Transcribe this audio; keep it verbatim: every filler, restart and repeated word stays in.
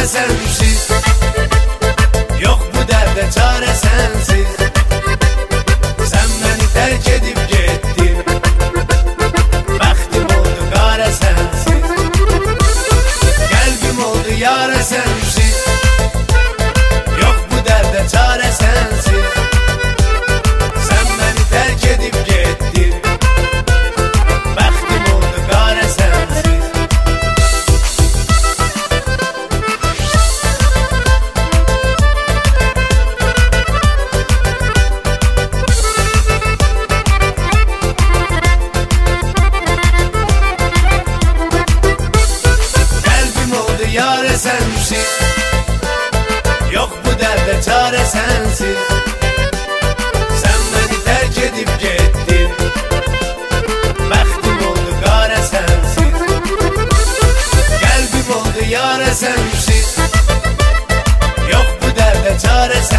sensiz. Yok bu derde çare sensiz. Sen beni terk edip gittin. Bəxtim oldu qara sensiz. Qəlbim oldu yara sensiz. Yok bu derde çare sensiz. Sen beni terk edip gittin. Bəxtim oldu qara sensiz. Yare sensiz. Yok bu derde çare sensiz. Sen beni terk edip gittin. Bəxtim oldu qara sensiz. Qəlbim oldu yara sensiz. Yok bu derde çare sensiz.